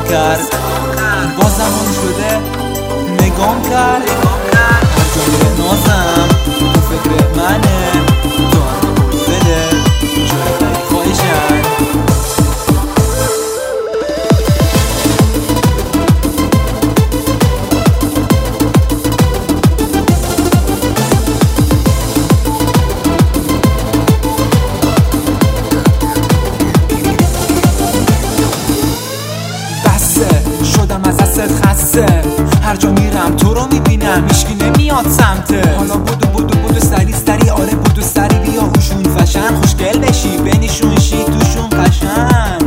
کرد، با زمان شده نگام کرد. هر جا میره نازم تو فکر منه، تو هم بده جای خیلی خواهشن. شدم از دست خسته، هر جا میرم تو رو میبینم، هیچکی نمیاد سمته. حالا بودو سری آره بودو سری بیا هوشون فشن، خوشگل بشی بینشون شی توشون قشنگ.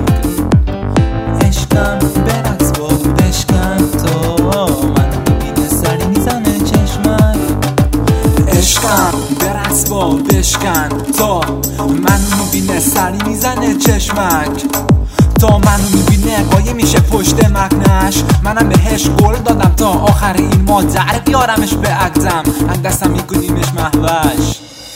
عشقم برقص با بشکن تا منو میبینه سری میزنه چشمک. عشقم برقص با بشکن تا منو میبینه سری میزنه چشمک. تا منو میبینه قایم میشه پشت مکنش، منم بهش قول دادم تا آخر این ماه در بیارمش به عقدم، از دستم میکنیمش محوش.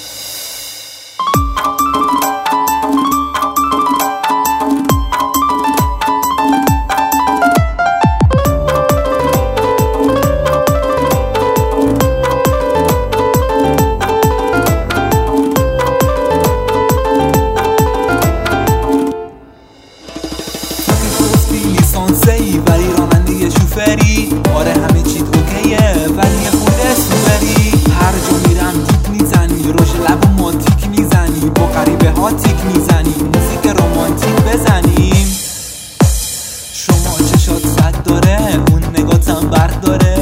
ولی راننده شوفری، آره همه چیز اوکیه ولی خود سوپری. هر جا میرم تیک میزنی، روش لب و ماتیک میزنی، با غریبه ها تیک میزنی، موزیک رومانتیک بزنیم. شما چشات صد داره، اون نگاتم برد داره،